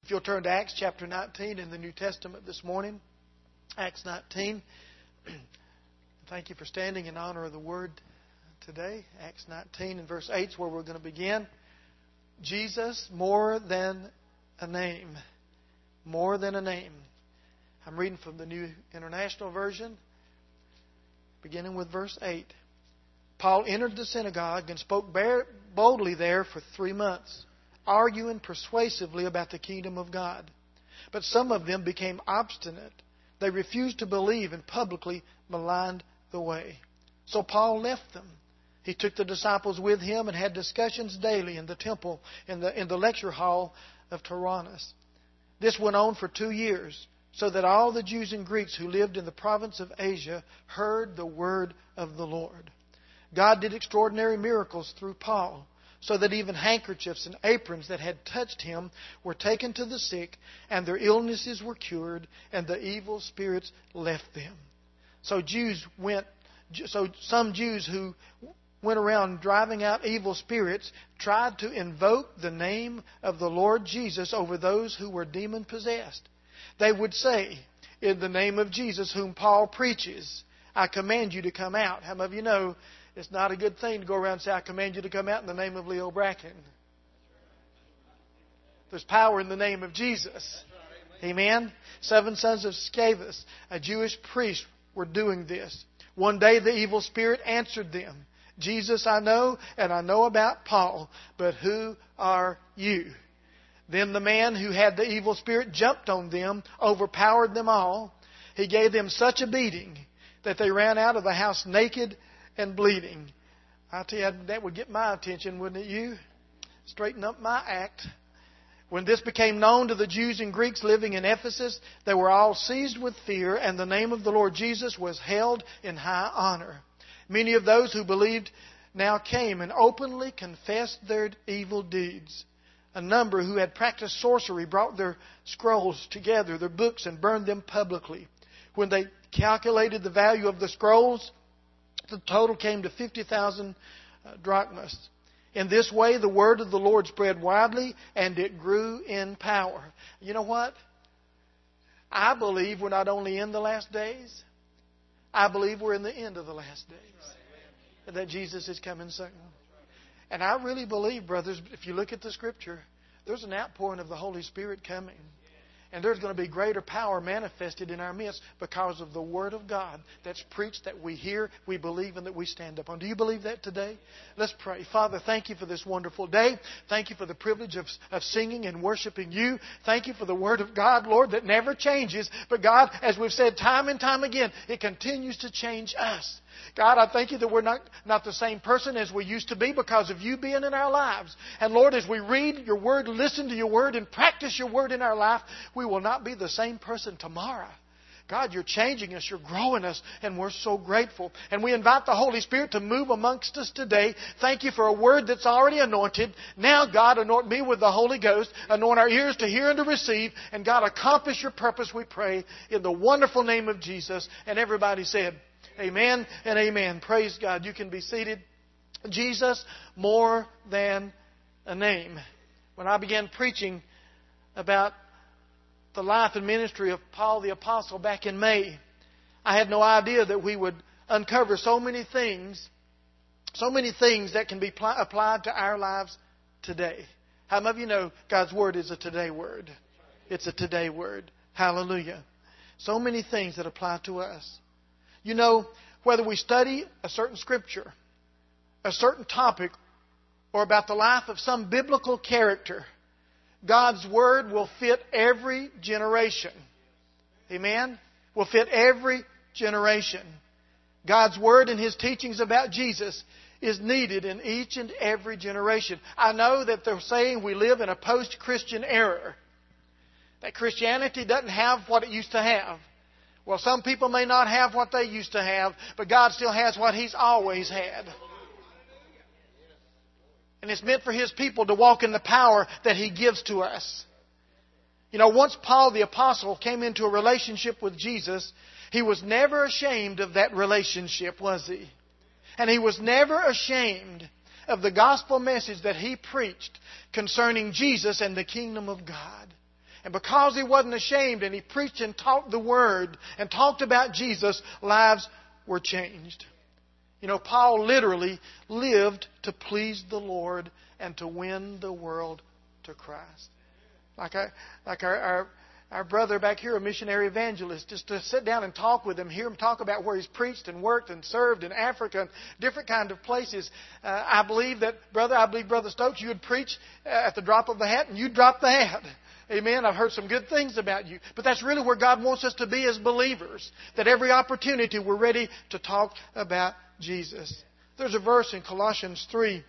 If you'll turn to Acts chapter 19 in the New Testament this morning. Acts 19. Thank you for standing in honor of the Word today. Acts 19 and verse 8 is where we're going to begin. Jesus, more than a name. More than a name. I'm reading from the New International Version, beginning with verse 8. Paul entered the synagogue and spoke boldly there for 3 months, arguing persuasively about the kingdom of God. But some of them became obstinate. They refused to believe and publicly maligned the way. So Paul left them. He took the disciples with him and had discussions daily in the temple, in the lecture hall of Tyrannus. This went on for 2 years, so that all the Jews and Greeks who lived in the province of Asia heard the word of the Lord. God did extraordinary miracles through Paul, so that even handkerchiefs and aprons that had touched him were taken to the sick, and their illnesses were cured, and the evil spirits left them. So some Jews who went around driving out evil spirits tried to invoke the name of the Lord Jesus over those who were demon-possessed. They would say, "In the name of Jesus, whom Paul preaches, I command you to come out." How many of you know it's not a good thing to go around and say, "I command you to come out in the name of Leo Bracken"? There's power in the name of Jesus. Amen? 7 sons of Scevus, a Jewish priest, were doing this. One day the evil spirit answered them, "Jesus I know, and I know about Paul, but who are you?" Then the man who had the evil spirit jumped on them, overpowered them all. He gave them such a beating that they ran out of the house naked and bleeding. I tell you, that would get my attention, wouldn't it you? Straighten up my act. When this became known to the Jews and Greeks living in Ephesus, they were all seized with fear, and the name of the Lord Jesus was held in high honor. Many of those who believed now came and openly confessed their evil deeds. A number who had practiced sorcery brought their scrolls together, their books, and burned them publicly. When they calculated the value of the scrolls, the total came to 50,000 drachmas. In this way, the word of the Lord spread widely, and it grew in power. You know what? I believe we're not only in the last days, I believe we're in the end of the last days. And that Jesus is coming soon. And I really believe, brothers, if you look at the Scripture, there's an outpouring of the Holy Spirit coming. And there's going to be greater power manifested in our midst because of the Word of God that's preached, that we hear, we believe, and that we stand upon. Do you believe that today? Let's pray. Father, thank you for this wonderful day. Thank you for the privilege of singing and worshiping you. Thank you for the Word of God, Lord, that never changes. But God, as we've said time and time again, it continues to change us. God, I thank you that we're not the same person as we used to be because of you being in our lives. And Lord, as we read your Word, listen to your Word, and practice your Word in our life, we will not be the same person tomorrow. God, you're changing us, you're growing us, and we're so grateful. And we invite the Holy Spirit to move amongst us today. Thank you for a Word that's already anointed. Now, God, anoint me with the Holy Ghost. Anoint our ears to hear and to receive. And God, accomplish your purpose, we pray, in the wonderful name of Jesus. And everybody said, amen and amen. Praise God. You can be seated. Jesus, more than a name. When I began preaching about the life and ministry of Paul the Apostle back in May, I had no idea that we would uncover so many things that can be applied to our lives today. How many of you know God's Word is a today word? It's a today word. Hallelujah. So many things that apply to us. You know, whether we study a certain Scripture, a certain topic, or about the life of some biblical character, God's Word will fit every generation. Amen? Will fit every generation. God's Word and His teachings about Jesus is needed in each and every generation. I know that they're saying we live in a post-Christian era. That Christianity doesn't have what it used to have. Well, some people may not have what they used to have, but God still has what He's always had. And it's meant for His people to walk in the power that He gives to us. You know, once Paul the Apostle came into a relationship with Jesus, he was never ashamed of that relationship, was he? And he was never ashamed of the gospel message that he preached concerning Jesus and the kingdom of God. And because he wasn't ashamed and he preached and taught the Word and talked about Jesus, lives were changed. You know, Paul literally lived to please the Lord and to win the world to Christ. Like our brother back here, a missionary evangelist, just to sit down and talk with him, hear him talk about where he's preached and worked and served in Africa and different kind of places. I believe Brother Stokes, you would preach at the drop of a hat and you'd drop the hat. Amen. I've heard some good things about you. But that's really where God wants us to be as believers. That every opportunity we're ready to talk about Jesus. There's a verse in Colossians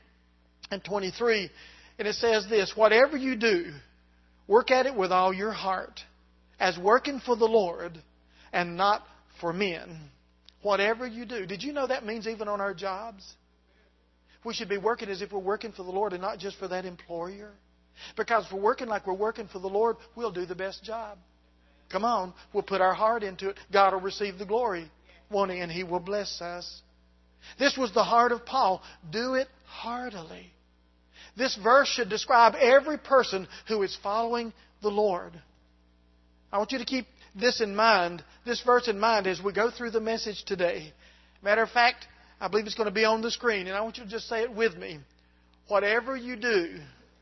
3:23, and it says this: whatever you do, work at it with all your heart, as working for the Lord and not for men. Whatever you do. Did you know that means even on our jobs? We should be working as if we're working for the Lord and not just for that employer. Because if we're working like we're working for the Lord, we'll do the best job. Come on, we'll put our heart into it. God will receive the glory, won't He? And He will bless us. This was the heart of Paul. Do it heartily. This verse should describe every person who is following the Lord. I want you to keep this in mind, this verse in mind, as we go through the message today. Matter of fact, I believe it's going to be on the screen, and I want you to just say it with me. Whatever you do,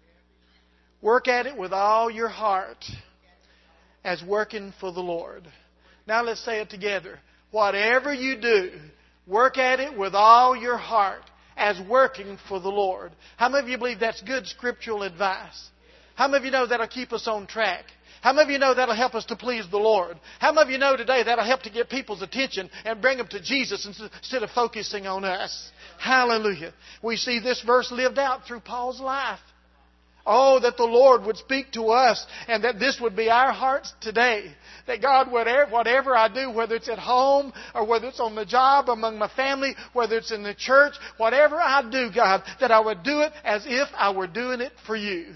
work at it with all your heart, as working for the Lord. Now let's say it together. Whatever you do, work at it with all your heart, as working for the Lord. How many of you believe that's good scriptural advice? How many of you know that'll keep us on track? How many of you know that'll help us to please the Lord? How many of you know today that'll help to get people's attention and bring them to Jesus instead of focusing on us? Hallelujah. We see this verse lived out through Paul's life. Oh, that the Lord would speak to us and that this would be our hearts today. That God, whatever I do, whether it's at home or whether it's on the job, among my family, whether it's in the church, whatever I do, God, that I would do it as if I were doing it for You.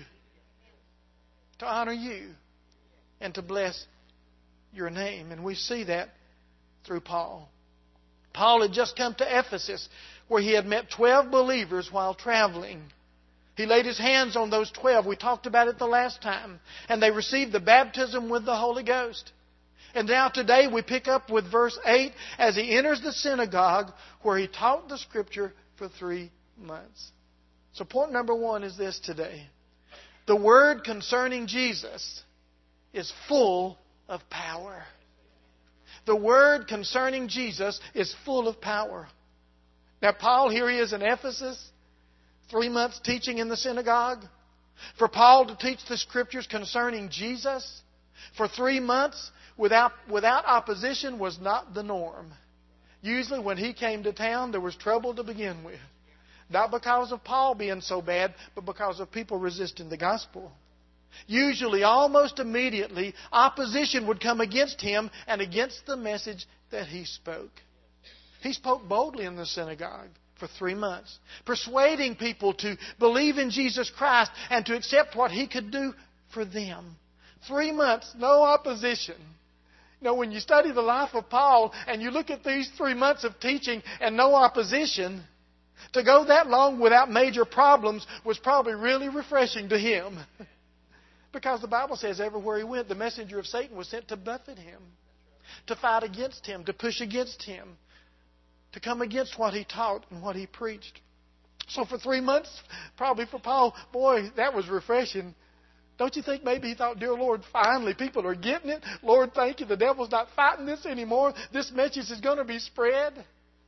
To honor You and to bless Your name. And we see that through Paul. Paul had just come to Ephesus, where he had met 12 believers while traveling. He laid his hands on those 12. We talked about it the last time. And they received the baptism with the Holy Ghost. And now today we pick up with verse 8 as he enters the synagogue where he taught the Scripture for 3 months. So point number 1 is this today. The word concerning Jesus is full of power. The word concerning Jesus is full of power. Now Paul, here he is in Ephesus. 3 months teaching in the synagogue. For Paul to teach the Scriptures concerning Jesus for 3 months without opposition was not the norm. Usually when he came to town, there was trouble to begin with. Not because of Paul being so bad, but because of people resisting the gospel. Usually, almost immediately, opposition would come against him and against the message that he spoke. He spoke boldly in the synagogue for 3 months, persuading people to believe in Jesus Christ and to accept what He could do for them. 3 months, no opposition. You know, when you study the life of Paul and you look at these 3 months of teaching and no opposition, to go that long without major problems was probably really refreshing to him. Because the Bible says everywhere he went, the messenger of Satan was sent to buffet him, to fight against him, to push against him, to come against what he taught and what he preached. So for 3 months, probably for Paul, boy, that was refreshing. Don't you think maybe he thought, dear Lord, finally people are getting it. Lord, thank You, the devil's not fighting this anymore. This message is going to be spread.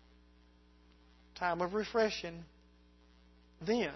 Time of refreshing. Then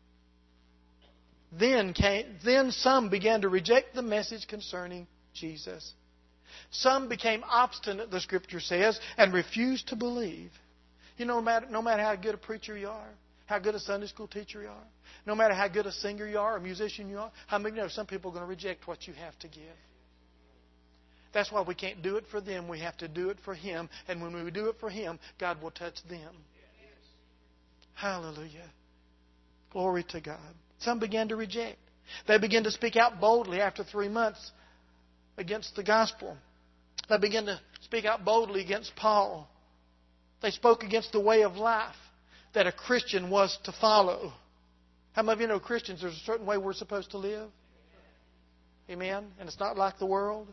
some began to reject the message concerning Jesus. Some became obstinate, the Scripture says, and refused to believe. You know, no matter how good a preacher you are, how good a Sunday school teacher you are, no matter how good a singer you are, a musician you are, how many know some people are going to reject what you have to give? That's why we can't do it for them. We have to do it for Him. And when we do it for Him, God will touch them. Hallelujah. Glory to God. Some began to reject. They began to speak out boldly after 3 months against the gospel. They began to speak out boldly against Paul. They spoke against the way of life that a Christian was to follow. How many of you know Christians, there's a certain way we're supposed to live? Amen? And it's not like the world.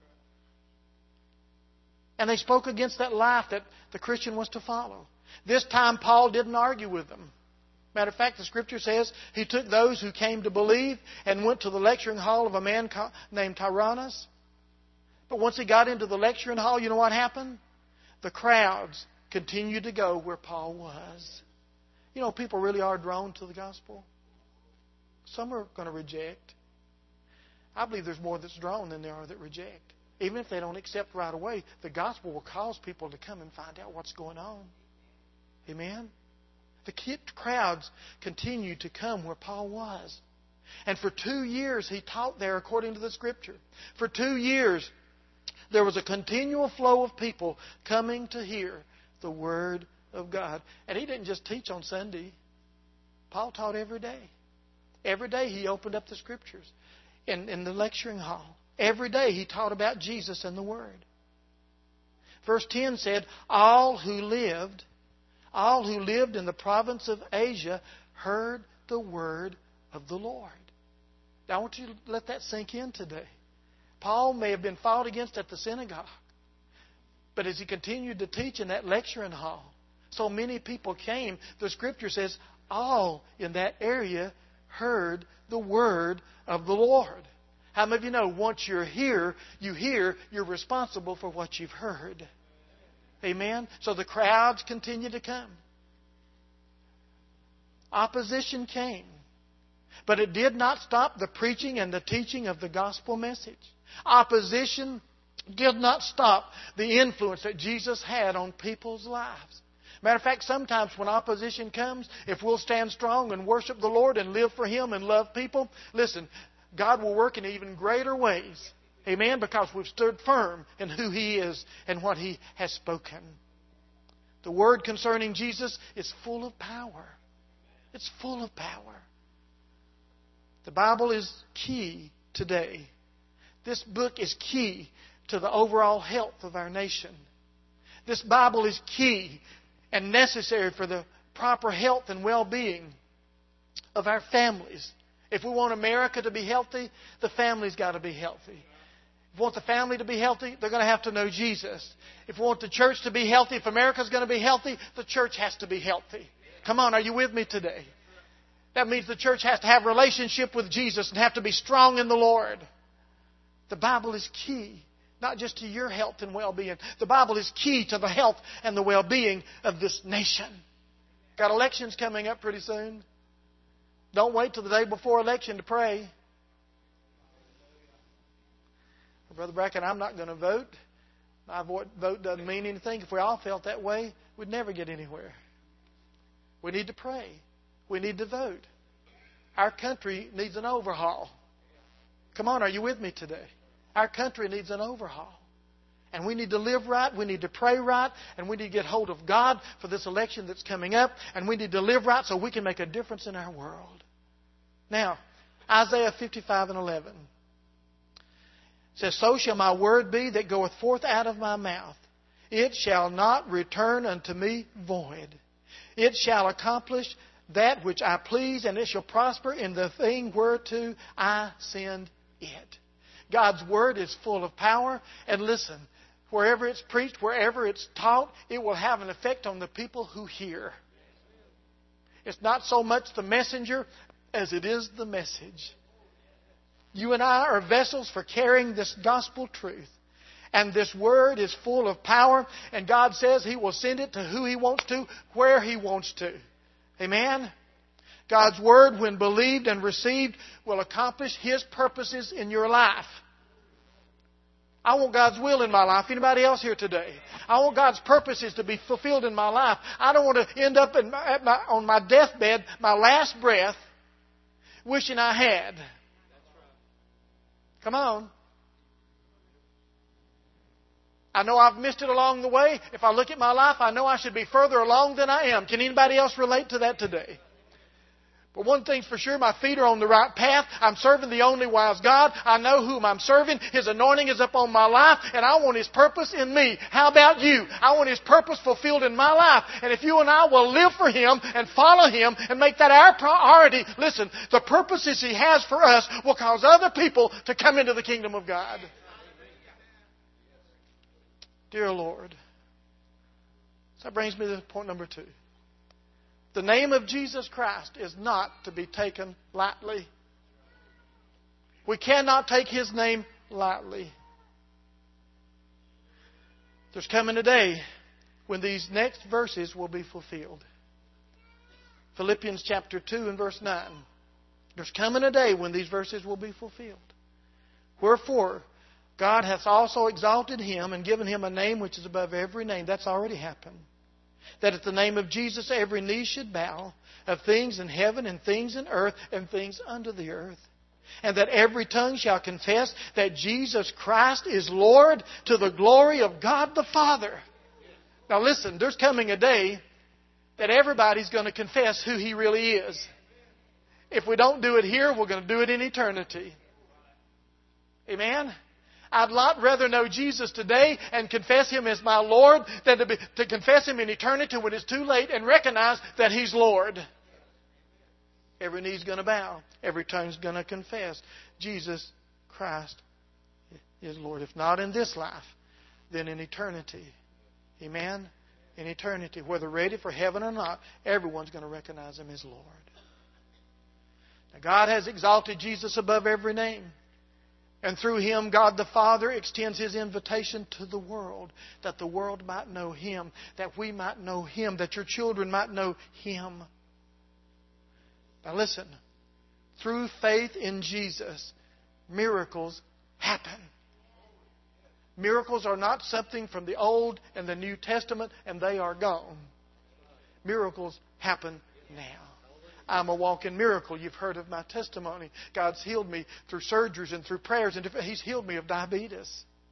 And they spoke against that life that the Christian was to follow. This time Paul didn't argue with them. Matter of fact, the Scripture says he took those who came to believe and went to the lecturing hall of a man named Tyrannus. But once he got into the lecturing hall, you know what happened? The crowds continued to go where Paul was. You know, people really are drawn to the gospel. Some are going to reject. I believe there's more that's drawn than there are that reject. Even if they don't accept right away, the gospel will cause people to come and find out what's going on. Amen? The crowds continued to come where Paul was. And for 2 years he taught there according to the Scripture. For 2 years there was a continual flow of people coming to hear the Word of God. And he didn't just teach on Sunday. Paul taught every day. Every day he opened up the Scriptures in the lecturing hall. Every day he taught about Jesus and the Word. Verse 10 said, all who lived in the province of Asia heard the word of the Lord. Now I want you to let that sink in today. Paul may have been fought against at the synagogue, but as he continued to teach in that lecturing hall, so many people came. The Scripture says all in that area heard the word of the Lord. How many of you know once you're here, you're responsible for what you've heard? Amen? So the crowds continue to come. Opposition came. But it did not stop the preaching and the teaching of the gospel message. Opposition did not stop the influence that Jesus had on people's lives. Matter of fact, sometimes when opposition comes, if we'll stand strong and worship the Lord and live for Him and love people, listen, God will work in even greater ways. Amen? Because we've stood firm in who He is and what He has spoken. The word concerning Jesus is full of power. It's full of power. The Bible is key today. This book is key to the overall health of our nation. This Bible is key and necessary for the proper health and well-being of our families. If we want America to be healthy, the family's got to be healthy. If we want the family to be healthy, they're going to have to know Jesus. If we want the church to be healthy, if America's going to be healthy, the church has to be healthy. Come on, are you with me today? That means the church has to have a relationship with Jesus and have to be strong in the Lord. The Bible is key, not just to your health and well-being. The Bible is key to the health and the well-being of this nation. Got elections coming up pretty soon. Don't wait till the day before election to pray. Brother Bracken, I'm not going to vote. My vote doesn't mean anything. If we all felt that way, we'd never get anywhere. We need to pray. We need to vote. Our country needs an overhaul. Come on, are you with me today? Our country needs an overhaul. And we need to live right, we need to pray right, and we need to get hold of God for this election that's coming up, and we need to live right so we can make a difference in our world. Now, Isaiah 55:11 says, so shall my word be that goeth forth out of my mouth. It shall not return unto me void. It shall accomplish that which I please, and it shall prosper in the thing whereto I send it. God's Word is full of power. And listen, wherever it's preached, wherever it's taught, it will have an effect on the people who hear. It's not so much the messenger as it is the message. You and I are vessels for carrying this gospel truth. And this Word is full of power. And God says He will send it to who He wants to, where He wants to. Amen? God's Word, when believed and received, will accomplish His purposes in your life. I want God's will in my life. Anybody else here today? I want God's purposes to be fulfilled in my life. I don't want to end up on my deathbed, my last breath, wishing I had. Come on. I know I've missed it along the way. If I look at my life, I know I should be further along than I am. Can anybody else relate to that today? But one thing's for sure, my feet are on the right path. I'm serving the only wise God. I know whom I'm serving. His anointing is upon my life, and I want His purpose in me. How about you? I want His purpose fulfilled in my life. And if you and I will live for Him and follow Him and make that our priority, listen, the purposes He has for us will cause other people to come into the kingdom of God. Dear Lord. So that brings me to point number 2. The name of Jesus Christ is not to be taken lightly. We cannot take His name lightly. There's coming a day when these next verses will be fulfilled. Philippians chapter 2 and verse 9. There's coming a day when these verses will be fulfilled. Wherefore, God hath also exalted Him and given Him a name which is above every name. That's already happened. That at the name of Jesus every knee should bow, of things in heaven and things in earth and things under the earth. And that every tongue shall confess that Jesus Christ is Lord, to the glory of God the Father. Now listen, there's coming a day that everybody's going to confess who He really is. If we don't do it here, we're going to do it in eternity. Amen? I'd a lot rather know Jesus today and confess Him as my Lord than to confess Him in eternity when it's too late and recognize that He's Lord. Every knee's going to bow. Every tongue's going to confess Jesus Christ is Lord. If not in this life, then in eternity. Amen? In eternity, whether ready for heaven or not, everyone's going to recognize Him as Lord. Now, God has exalted Jesus above every name. And through Him, God the Father extends His invitation to the world, that the world might know Him, that we might know Him, that your children might know Him. Now listen, through faith in Jesus, miracles happen. Miracles are not something from the Old and the New Testament, and they are gone. Miracles happen now. I'm a walking miracle. You've heard of my testimony. God's healed me through surgeries and through prayers. And He's healed me of diabetes.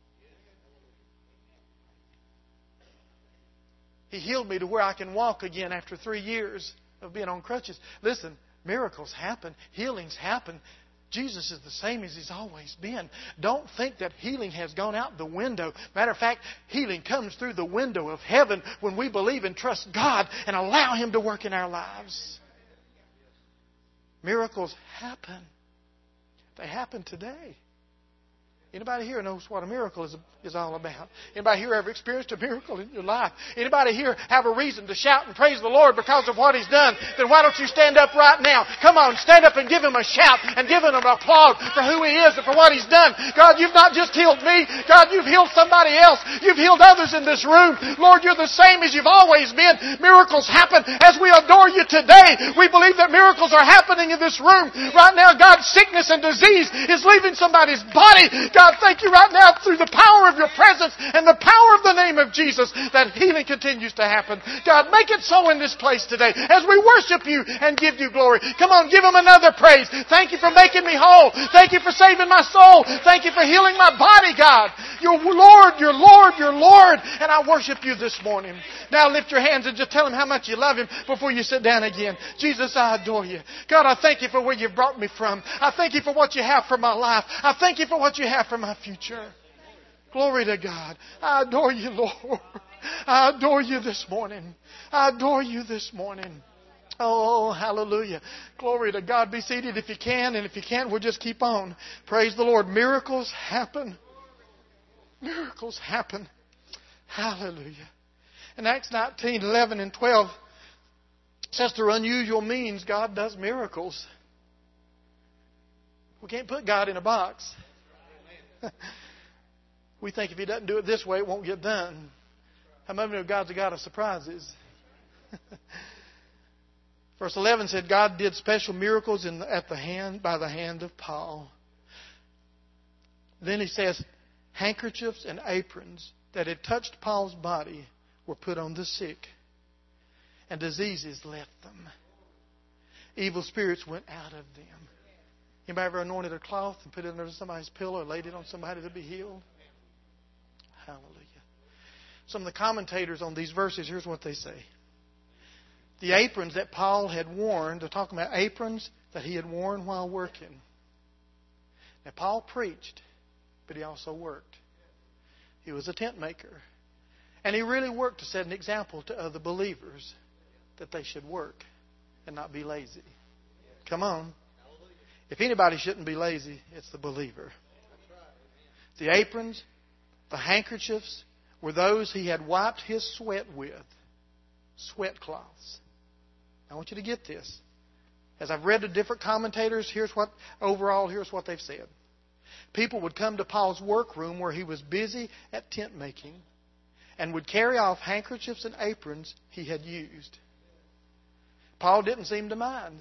He healed me to where I can walk again after 3 years of being on crutches. Listen, miracles happen. Healings happen. Jesus is the same as He's always been. Don't think that healing has gone out the window. Matter of fact, healing comes through the window of heaven when we believe and trust God and allow Him to work in our lives. Miracles happen. They happen today. Anybody here knows what a miracle is all about? Anybody here ever experienced a miracle in your life? Anybody here have a reason to shout and praise the Lord because of what He's done? Then why don't you stand up right now? Come on, stand up and give Him a shout and give Him an applause for who He is and for what He's done. God, You've not just healed me. God, You've healed somebody else. You've healed others in this room. Lord, You're the same as You've always been. Miracles happen as we adore You today. We believe that miracles are happening in this room. Right now, God, sickness and disease is leaving somebody's body. God, thank You right now through the power of Your presence and the power of the name of Jesus that healing continues to happen. God, make it so in this place today as we worship You and give You glory. Come on, give Him another praise. Thank You for making me whole. Thank You for saving my soul. Thank You for healing my body, God. You're Lord, You're Lord, You're Lord. And I worship You this morning. Now lift your hands and just tell Him how much you love Him before you sit down again. Jesus, I adore You. God, I thank You for where You've brought me from. I thank You for what You have for my life. I thank You for what You have for my future. Glory to God. I adore You, Lord. I adore You this morning. I adore You this morning. Oh, hallelujah. Glory to God. Be seated if you can, and if you can't, we'll just keep on. Praise the Lord. Miracles happen. Miracles happen. Hallelujah. In Acts 19, 11 and 12, it says through unusual means God does miracles. We can't put God in a box. We think if He doesn't do it this way, it won't get done. How many know God's a God of surprises? Verse 11 said, God did special miracles by the hand of Paul. Then he says, handkerchiefs and aprons that had touched Paul's body were put on the sick, and diseases left them. Evil spirits went out of them. Anybody ever anointed a cloth and put it under somebody's pillow or laid it on somebody to be healed? Hallelujah. Some of the commentators on these verses, here's what they say. The aprons that Paul had worn, they're talking about aprons that he had worn while working. Now, Paul preached, but he also worked. He was a tent maker. And he really worked to set an example to other believers that they should work and not be lazy. Come on. If anybody shouldn't be lazy, it's the believer. The aprons, the handkerchiefs, were those he had wiped his sweat with. Sweat cloths. I want you to get this. As I've read the different commentators, here's what they've said. People would come to Paul's workroom where he was busy at tent making and would carry off handkerchiefs and aprons he had used. Paul didn't seem to mind.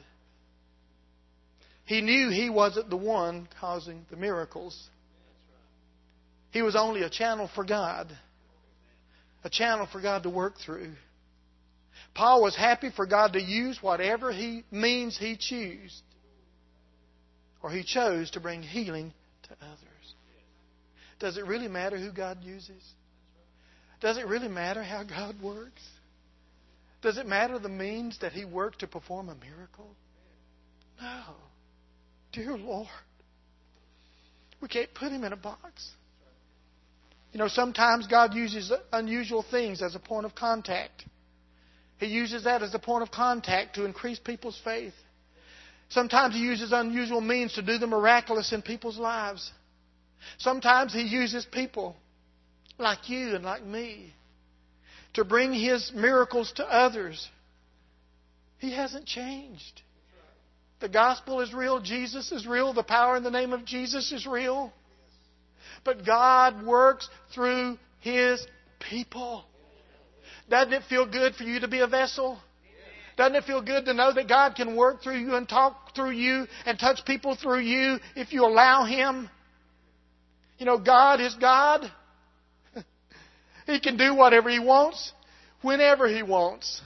He knew he wasn't the one causing the miracles. He was only a channel for God. A channel for God to work through. Paul was happy for God to use whatever means he chose. Or he chose to bring healing to others. Does it really matter who God uses? Does it really matter how God works? Does it matter the means that He worked to perform a miracle? No. Dear Lord, we can't put Him in a box. You know, sometimes God uses unusual things as a point of contact. He uses that as a point of contact to increase people's faith. Sometimes He uses unusual means to do the miraculous in people's lives. Sometimes He uses people like you and like me to bring His miracles to others. He hasn't changed. The gospel is real. Jesus is real. The power in the name of Jesus is real. But God works through His people. Doesn't it feel good for you to be a vessel? Doesn't it feel good to know that God can work through you and talk through you and touch people through you if you allow Him? You know, God is God. He can do whatever He wants, whenever He wants.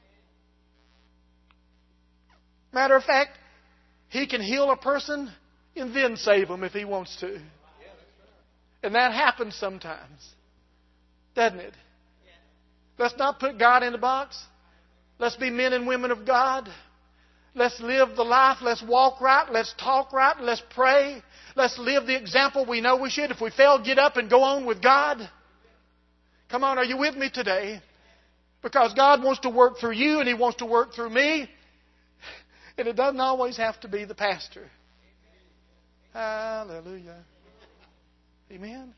Matter of fact, He can heal a person and then save them if He wants to. And that happens sometimes, doesn't it? Let's not put God in a box. Let's be men and women of God. Let's live the life. Let's walk right. Let's talk right. Let's pray. Let's live the example we know we should. If we fail, get up and go on with God. Come on, are you with me today? Because God wants to work through you and He wants to work through me. And it doesn't always have to be the pastor. Hallelujah. Amen.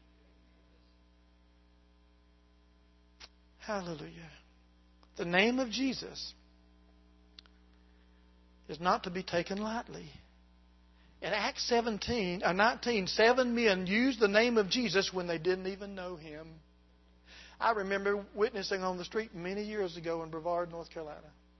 Hallelujah. The name of Jesus is not to be taken lightly. In Acts 19, 7 men used the name of Jesus when they didn't even know Him. I remember witnessing on the street many years ago in Brevard, North Carolina.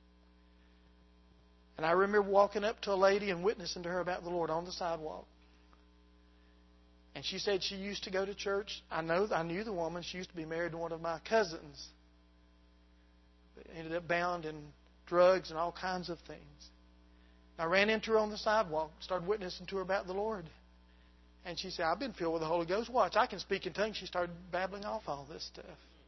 And I remember walking up to a lady and witnessing to her about the Lord on the sidewalk. And she said she used to go to church. I knew the woman. She used to be married to one of my cousins. But ended up bound in drugs and all kinds of things. I ran into her on the sidewalk, started witnessing to her about the Lord. And she said, I've been filled with the Holy Ghost. Watch, I can speak in tongues. She started babbling off all this stuff.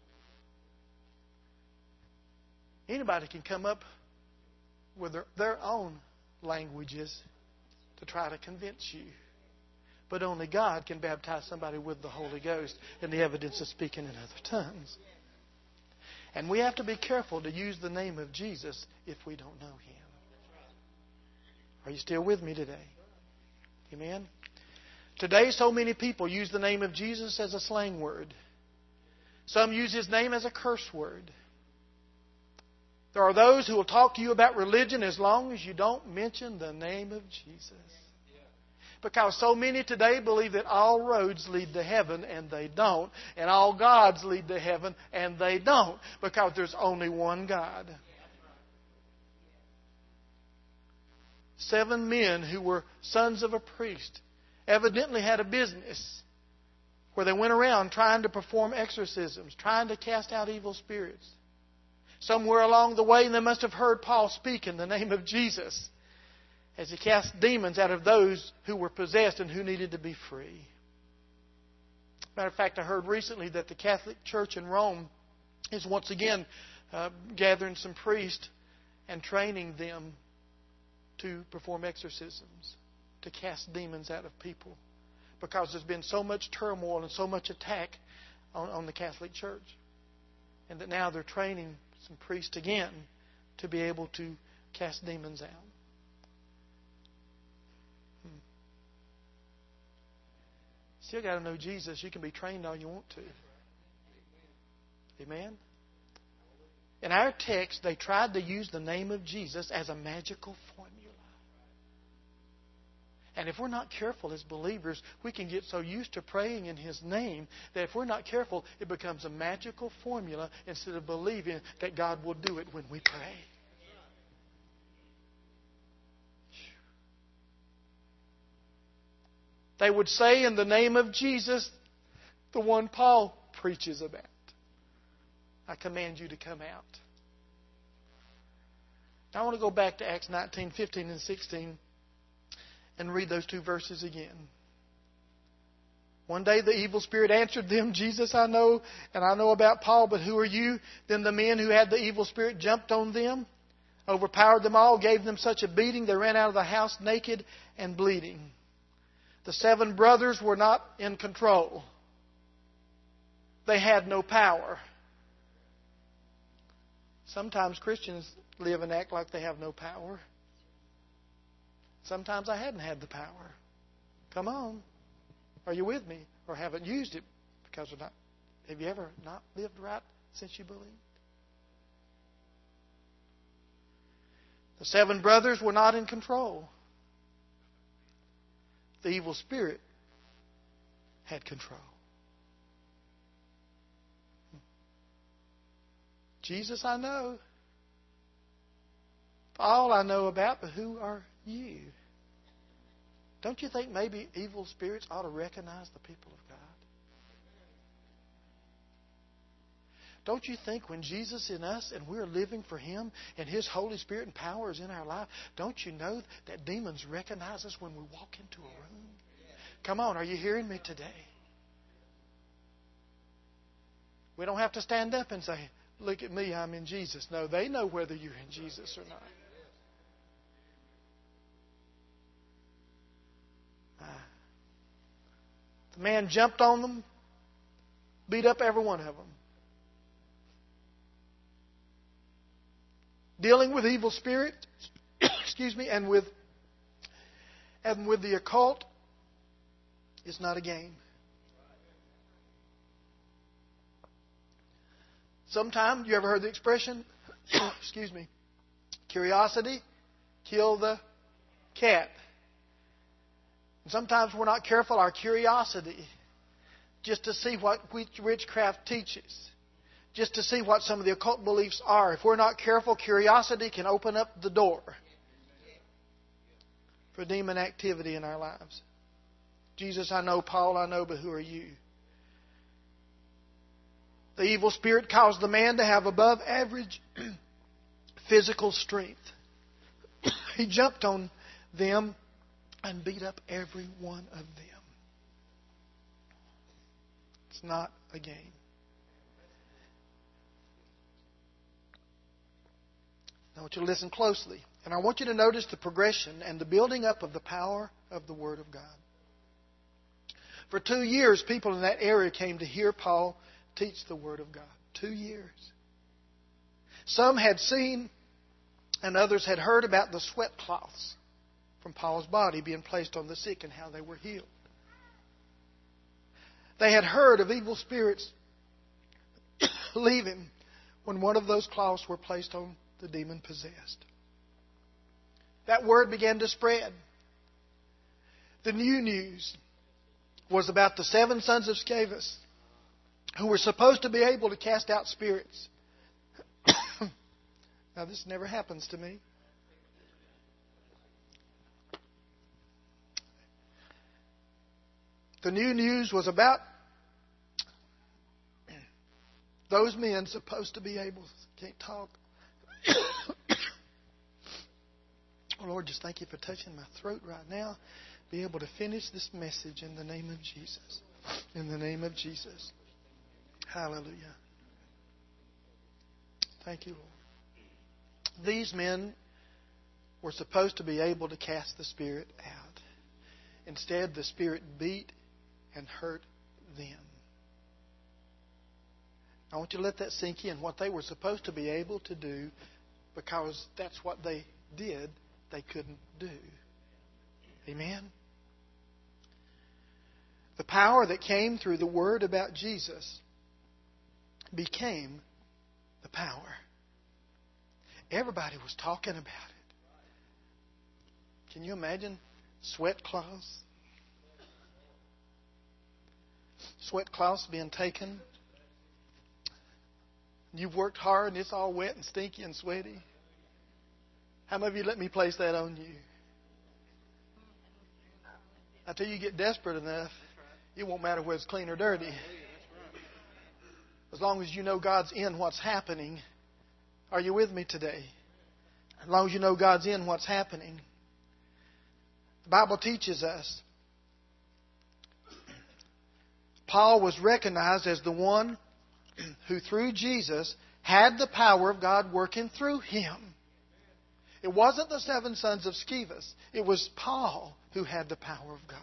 Anybody can come up with their own languages to try to convince you. But only God can baptize somebody with the Holy Ghost and the evidence of speaking in other tongues. And we have to be careful to use the name of Jesus if we don't know Him. Are you still with me today? Amen? Today, so many people use the name of Jesus as a slang word. Some use His name as a curse word. There are those who will talk to you about religion as long as you don't mention the name of Jesus. Because so many today believe that all roads lead to heaven, and they don't. And all gods lead to heaven, and they don't. Because there's only one God. 7 men who were sons of a priest evidently had a business where they went around trying to perform exorcisms, trying to cast out evil spirits. Somewhere along the way, they must have heard Paul speak in the name of Jesus as he cast demons out of those who were possessed and who needed to be free. Matter of fact, I heard recently that the Catholic Church in Rome is once again gathering some priests and training them to perform exorcisms, to cast demons out of people. Because there's been so much turmoil and so much attack on the Catholic Church. And that now they're training some priests again to be able to cast demons out. Still got to know Jesus. You can be trained all you want to. Amen? In our text, they tried to use the name of Jesus as a magical formula. And if we're not careful as believers, we can get so used to praying in His name that if we're not careful, it becomes a magical formula instead of believing that God will do it when we pray. They would say in the name of Jesus, the one Paul preaches about, I command you to come out. Now I want to go back to Acts 19, 15 and 16 and read those two verses again. One day the evil spirit answered them, Jesus I know, and I know about Paul, but who are you? Then the men who had the evil spirit jumped on them, overpowered them all, gave them such a beating, they ran out of the house naked and bleeding. The 7 brothers were not in control. They had no power. Sometimes Christians live and act like they have no power. Sometimes I hadn't had the power. Come on. Are you with me? Or haven't used it because of not. Have you ever not lived right since you believed? The 7 brothers were not in control. The evil spirit had control. Jesus I know. All I know about, but who are you? Don't you think maybe evil spirits ought to recognize the people of God? Don't you think when Jesus is in us and we're living for Him and His Holy Spirit and power is in our life, don't you know that demons recognize us when we walk into a room? Come on, are you hearing me today? We don't have to stand up and say, look at me, I'm in Jesus. No, they know whether you're in Jesus or not. The man jumped on them, beat up every one of them. Dealing with evil spirits, and with the occult is not a game. Sometimes, you ever heard the expression, curiosity killed the cat. And sometimes we're not careful, our curiosity, just to see what witchcraft teaches, just to see what some of the occult beliefs are. If we're not careful, curiosity can open up the door for demon activity in our lives. Jesus I know, Paul I know, but who are you? The evil spirit caused the man to have above average physical strength. He jumped on them and beat up every one of them. It's not a game. I want you to listen closely. And I want you to notice the progression and the building up of the power of the Word of God. For 2 years, people in that area came to hear Paul teach the Word of God. 2 years. Some had seen and others had heard about the sweat cloths from Paul's body being placed on the sick and how they were healed. They had heard of evil spirits leaving when one of those cloths were placed on the demon-possessed. That word began to spread. The new news was about the 7 sons of Sceva who were supposed to be able to cast out spirits. Now, this never happens to me. The new news was about those men supposed to be able, can't talk. Oh, Lord, just thank you for touching my throat right now. Be able to finish this message in the name of Jesus. In the name of Jesus. Hallelujah. Thank you, Lord. These men were supposed to be able to cast the spirit out. Instead, the spirit beat and hurt them. I want you to let that sink in. What they were supposed to be able to do, because that's what they did, they couldn't do. Amen? The power that came through the word about Jesus became the power. Everybody was talking about it. Can you imagine sweat cloths? Sweat cloths being taken. You've worked hard and it's all wet and stinky and sweaty. How many of you let me place that on you? Until you get desperate enough, it won't matter whether it's clean or dirty. As long as you know God's in what's happening. Are you with me today? As long as you know God's in what's happening. The Bible teaches us Paul was recognized as the one who through Jesus had the power of God working through him. It wasn't the 7 sons of Sceva. It was Paul who had the power of God.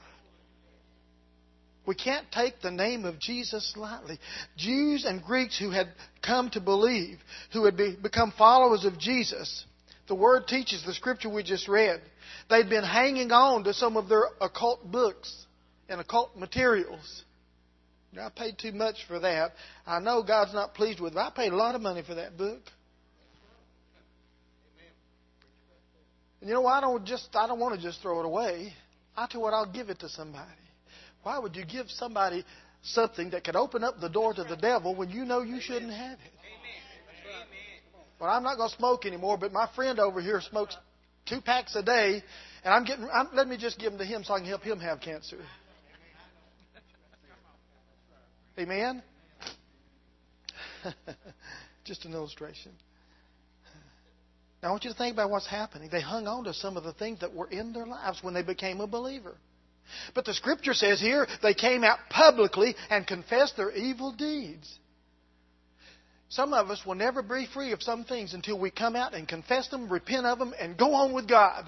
We can't take the name of Jesus lightly. Jews and Greeks who had come to believe, who had become followers of Jesus, the Word teaches, the Scripture we just read, they'd been hanging on to some of their occult books and occult materials. I paid too much for that. I know God's not pleased with it. I paid a lot of money for that book. And you know what? I don't want to just throw it away. I tell you what, I'll give it to somebody. Why would you give somebody something that could open up the door to the devil when you know you shouldn't have it? Well, I'm not going to smoke anymore, but my friend over here smokes 2 packs a day, and let me just give them to him so I can help him have cancer. Amen? Just an illustration. Now, I want you to think about what's happening. They hung on to some of the things that were in their lives when they became a believer. But the Scripture says here, they came out publicly and confessed their evil deeds. Some of us will never be free of some things until we come out and confess them, repent of them, and go on with God.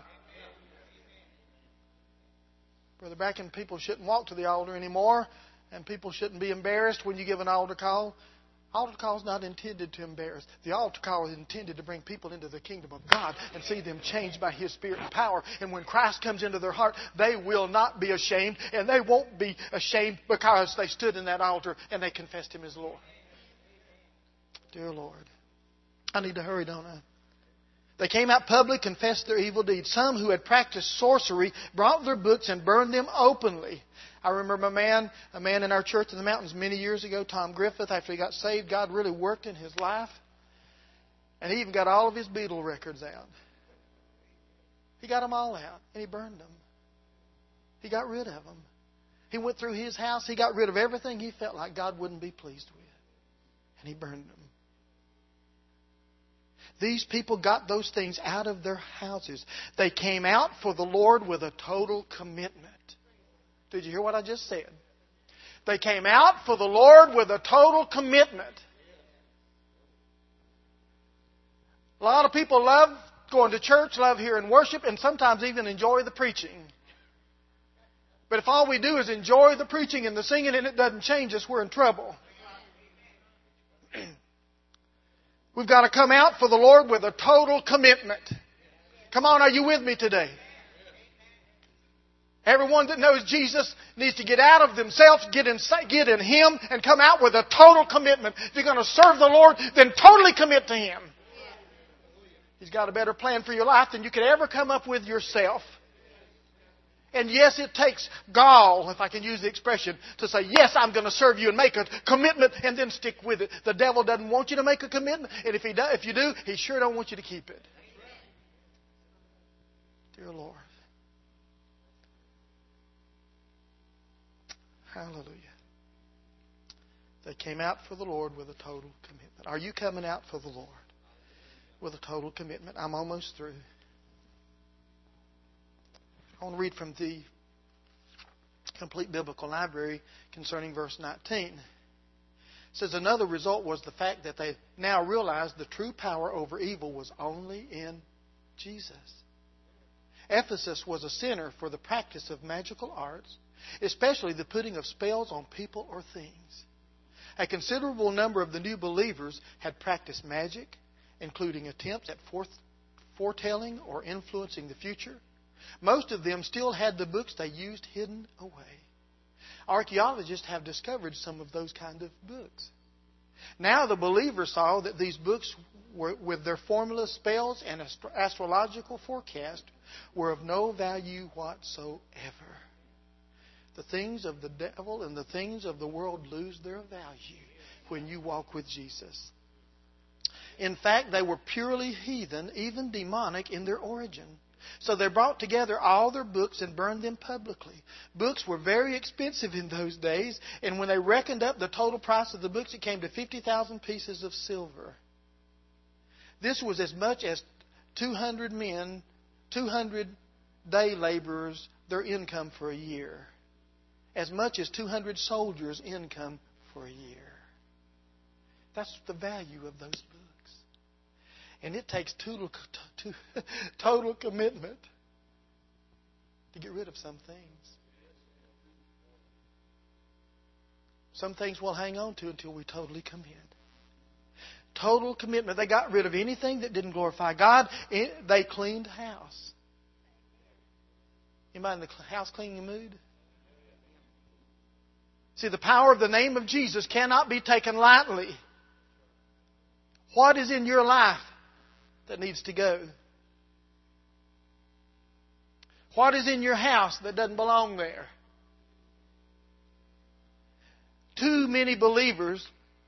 Brother Bracken, people shouldn't walk to the altar anymore. And people shouldn't be embarrassed when you give an altar call. Altar call is not intended to embarrass. The altar call is intended to bring people into the kingdom of God and see them changed by His Spirit and power. And when Christ comes into their heart, they will not be ashamed. And they won't be ashamed because they stood in that altar and they confessed Him as Lord. Dear Lord, I need to hurry, don't I? They came out public, confessed their evil deeds. Some who had practiced sorcery brought their books and burned them openly. I remember a man in our church in the mountains many years ago, Tom Griffith, after he got saved, God really worked in his life. And he even got all of his Beatle records out. He got them all out, and he burned them. He got rid of them. He went through his house. He got rid of everything he felt like God wouldn't be pleased with. And he burned them. These people got those things out of their houses. They came out for the Lord with a total commitment. Did you hear what I just said? They came out for the Lord with a total commitment. A lot of people love going to church, love hearing worship, and sometimes even enjoy the preaching. But if all we do is enjoy the preaching and the singing and it doesn't change us, we're in trouble. We've got to come out for the Lord with a total commitment. Come on, are you with me today? Everyone that knows Jesus needs to get out of themselves, get in Him, and come out with a total commitment. If you're going to serve the Lord, then totally commit to Him. He's got a better plan for your life than you could ever come up with yourself. And yes, it takes gall, if I can use the expression, to say, yes, I'm going to serve you and make a commitment and then stick with it. The devil doesn't want you to make a commitment. And if you do, he sure don't want you to keep it. Dear Lord. Hallelujah. They came out for the Lord with a total commitment. Are you coming out for the Lord with a total commitment? I'm almost through. I want to read from the Complete Biblical Library concerning verse 19. says another result was the fact that they now realized the true power over evil was only in Jesus. Ephesus was a center for the practice of magical arts, especially the putting of spells on people or things. A considerable number of the new believers had practiced magic, including attempts at foretelling or influencing the future. Most of them still had the books they used hidden away. Archaeologists have discovered some of those kind of books. Now the believers saw that these books, with their formula, spells, and astrological forecast, were of no value whatsoever. The things of the devil and the things of the world lose their value when you walk with Jesus. In fact, they were purely heathen, even demonic in their origin. So they brought together all their books and burned them publicly. Books were very expensive in those days, and when they reckoned up the total price of the books, it came to 50,000 pieces of silver. This was as much as 200 men, 200 day laborers, their income for a year. As much as 200 soldiers' income for a year. That's the value of those books. And it takes total commitment to get rid of some things. Some things we'll hang on to until we totally commit. Total commitment. They got rid of anything that didn't glorify God. They cleaned house. Anybody in the house cleaning mood? See, the power of the name of Jesus cannot be taken lightly. What is in your life that needs to go? What is in your house that doesn't belong there? Too many believers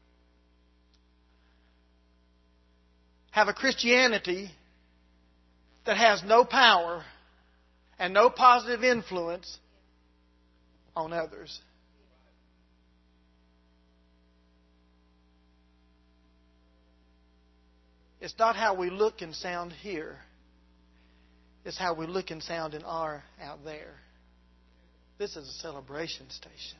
have a Christianity that has no power and no positive influence on others. It's not how we look and sound here. It's how we look and sound and are out there. This is a celebration station.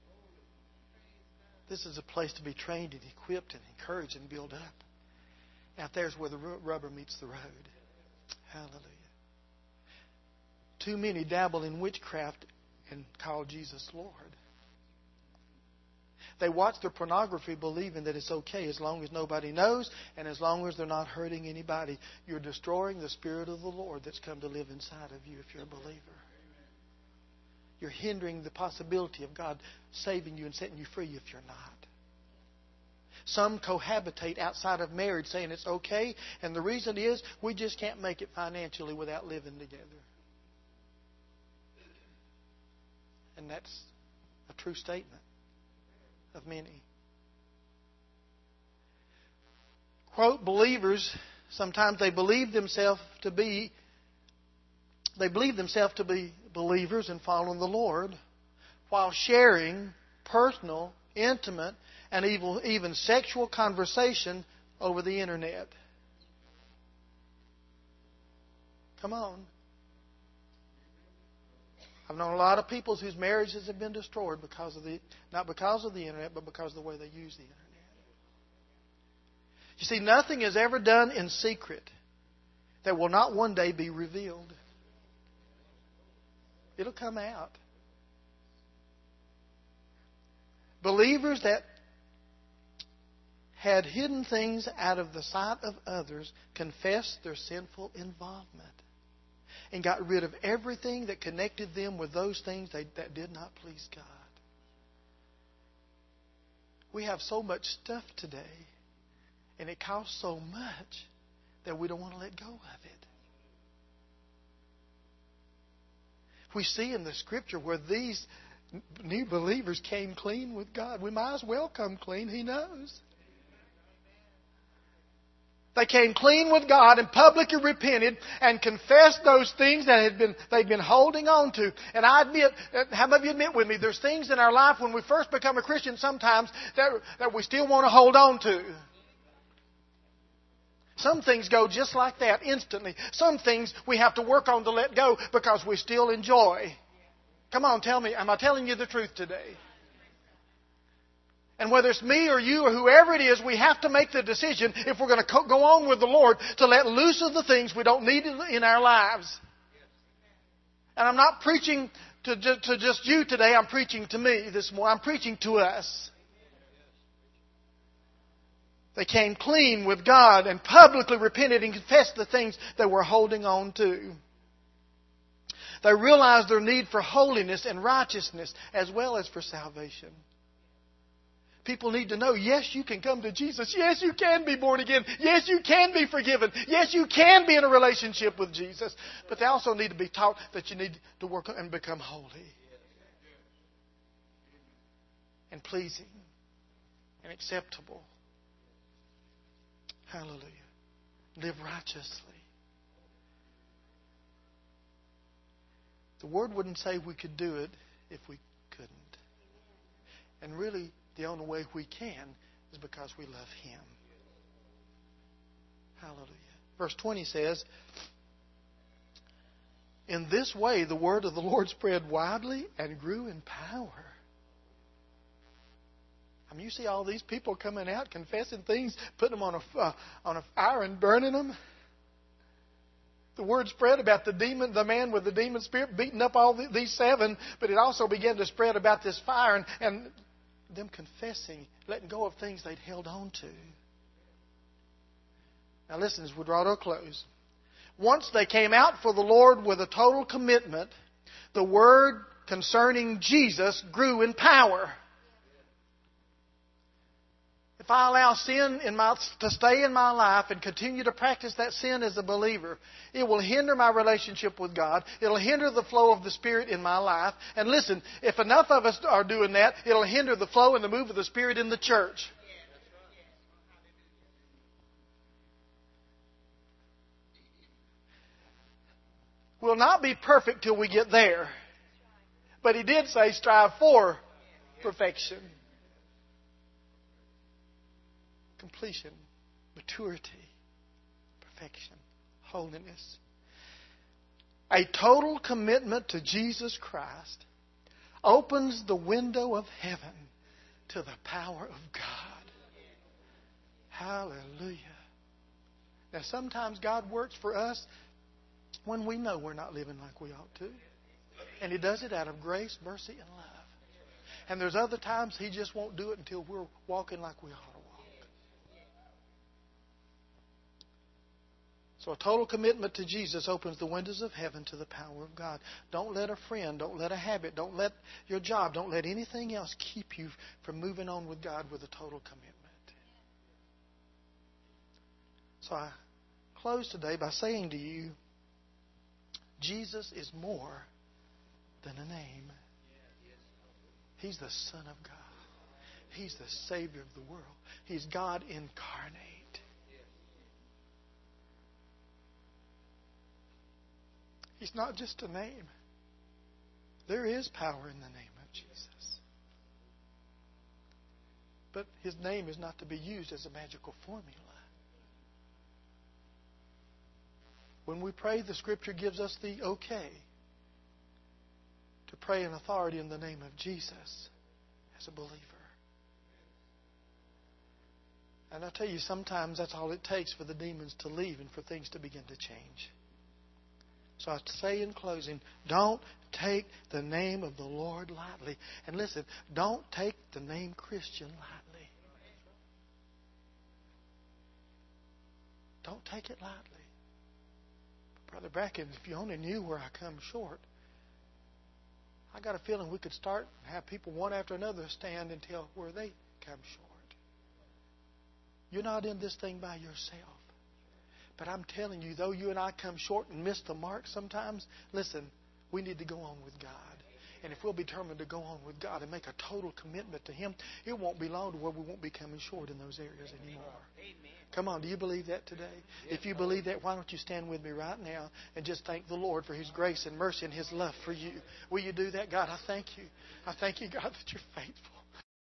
This is a place to be trained and equipped and encouraged and built up. Out there is where the rubber meets the road. Hallelujah. Too many dabble in witchcraft and call Jesus Lord. They watch their pornography believing that it's okay as long as nobody knows and as long as they're not hurting anybody. You're destroying the Spirit of the Lord that's come to live inside of you if you're a believer. You're hindering the possibility of God saving you and setting you free if you're not. Some cohabitate outside of marriage saying it's okay, and the reason is we just can't make it financially without living together. And that's a true statement of many. Quote, believers, sometimes they believe themselves to be believers and following the Lord while sharing personal, intimate, and even sexual conversation over the internet. Come on. I've known a lot of people whose marriages have been destroyed not because of the internet, but because of the way they use the internet. You see, nothing is ever done in secret that will not one day be revealed. It'll come out. Believers that had hidden things out of the sight of others confessed their sinful involvement and got rid of everything that connected them with those things that did not please God. We have so much stuff today, and it costs so much that we don't want to let go of it. We see in the Scripture where these new believers came clean with God. We might as well come clean. He knows. They came clean with God and publicly repented and confessed those things that they'd been holding on to. And I admit, how many of you admit with me, there's things in our life when we first become a Christian sometimes that we still want to hold on to. Some things go just like that instantly. Some things we have to work on to let go because we still enjoy. Come on, tell me, am I telling you the truth today? And whether it's me or you or whoever it is, we have to make the decision, if we're going to go on with the Lord, to let loose of the things we don't need in our lives. And I'm not preaching to just you today. I'm preaching to me this morning. I'm preaching to us. They came clean with God and publicly repented and confessed the things they were holding on to. They realized their need for holiness and righteousness as well as for salvation. People need to know, yes, you can come to Jesus. Yes, you can be born again. Yes, you can be forgiven. Yes, you can be in a relationship with Jesus. But they also need to be taught that you need to work and become holy and pleasing and acceptable. Hallelujah. Live righteously. The Word wouldn't say we could do it if we couldn't. And really, the only way we can is because we love Him. Hallelujah. Verse 20 says, in this way the word of the Lord spread widely and grew in power. I mean, you see all these people coming out, confessing things, putting them on a fire and burning them. The word spread about the man with the demon spirit beating up all these 7, but it also began to spread about this fire and them confessing, letting go of things they'd held on to. Now listen as we draw to a close. Once they came out for the Lord with a total commitment, the word concerning Jesus grew in power. If I allow sin to stay in my life and continue to practice that sin as a believer, it will hinder my relationship with God. It'll hinder the flow of the Spirit in my life. And listen, if enough of us are doing that, it'll hinder the flow and the move of the Spirit in the church. We'll not be perfect till we get there. But He did say strive for perfection. Completion, maturity, perfection, holiness. A total commitment to Jesus Christ opens the window of heaven to the power of God. Hallelujah. Now sometimes God works for us when we know we're not living like we ought to. And He does it out of grace, mercy, and love. And there's other times He just won't do it until we're walking like we ought to walk. So a total commitment to Jesus opens the windows of heaven to the power of God. Don't let a friend, don't let a habit, don't let your job, don't let anything else keep you from moving on with God with a total commitment. So I close today by saying to you, Jesus is more than a name. He's the Son of God. He's the Savior of the world. He's God incarnate. He's not just a name. There is power in the name of Jesus. But His name is not to be used as a magical formula. When we pray, the Scripture gives us the okay to pray in authority in the name of Jesus as a believer. And I tell you, sometimes that's all it takes for the demons to leave and for things to begin to change. So I say in closing, don't take the name of the Lord lightly. And listen, don't take the name Christian lightly. Don't take it lightly. Brother Bracken, if you only knew where I come short, I got a feeling we could start and have people one after another stand and tell where they come short. You're not in this thing by yourself. But I'm telling you, though you and I come short and miss the mark sometimes, listen, we need to go on with God. And if we'll be determined to go on with God and make a total commitment to Him, it won't be long to where we won't be coming short in those areas anymore. Amen. Come on, do you believe that today? If you believe that, why don't you stand with me right now and just thank the Lord for His grace and mercy and His love for you? Will you do that? God, I thank you. I thank you, God, that you're faithful.